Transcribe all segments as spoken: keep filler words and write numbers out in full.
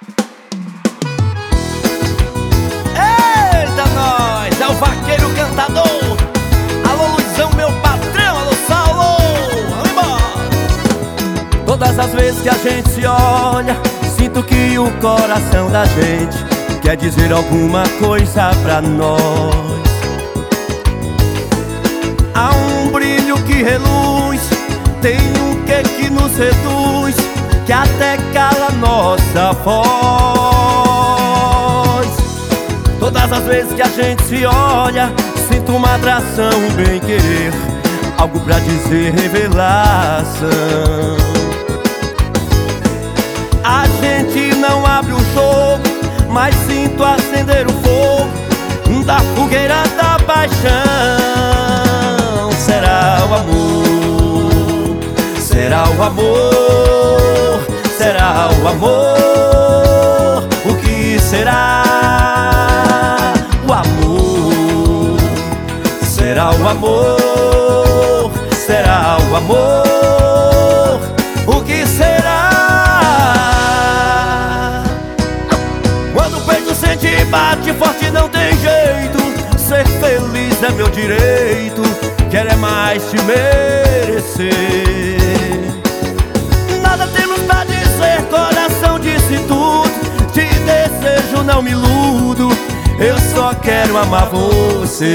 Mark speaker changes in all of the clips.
Speaker 1: Eita nós, é o vaqueiro cantador. Alô Luizão, meu patrão, alô Saulo, vamos embora.
Speaker 2: Todas as vezes que a gente se olha, sinto que o coração da gente quer dizer alguma coisa pra nós. Há um brilho que reluz, tem um quê que nos seduz, que até cala nossa voz. Todas as vezes que a gente se olha, sinto uma atração, um bem-querer, algo pra dizer, revelação. A gente não abre o jogo, mas sinto acender o fogo da fogueira da paixão. Será o amor, será o amor, será o amor. O que será o amor? Será o amor, será o amor. O que será? Quando o peito sente e bate forte não tem jeito, ser feliz é meu direito, quero é mais te merecer. Nada temos pra dizer, coração disse tudo, te desejo, não me iludo, eu só quero amar você.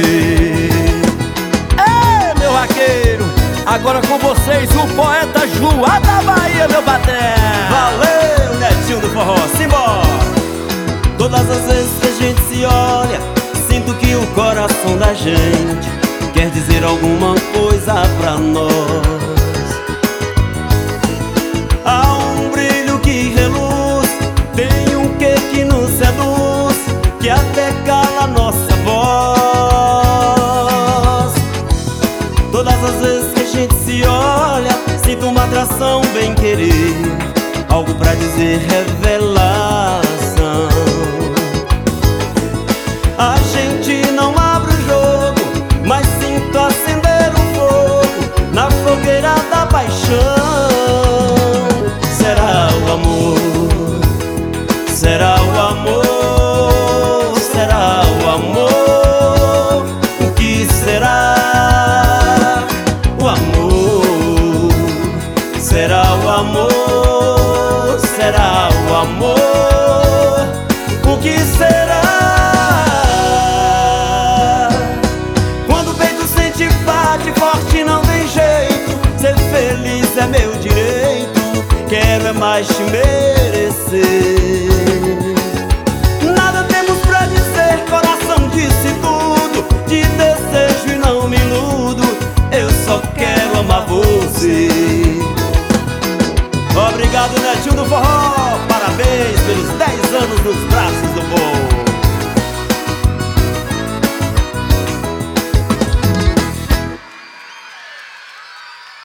Speaker 2: É, meu vaqueiro, agora com vocês o poeta Joá da Bahia, meu patrão.
Speaker 1: Valeu, Netinho do Forró, simbora.
Speaker 3: Todas as vezes que a gente se olha, sinto que o coração da gente quer dizer alguma coisa pra nós. Há um brilho que reluz, tem um quê que nos seduz, que até cala nossa voz. Todas as vezes que a gente se olha, sinto uma atração, bem querer, algo pra dizer, revelação. A gente não abre o jogo, mas sinto acender um fogo na fogueira da paixão. Será o amor, será o amor, será o amor. O que será o amor? Será o amor, será o amor. O que será? Forte não tem jeito, ser feliz é meu direito, quero é mais te merecer. Nada temos pra dizer, coração disse tudo, te desejo e não me iludo, eu só quero amar você. Obrigado, Netinho do Forró.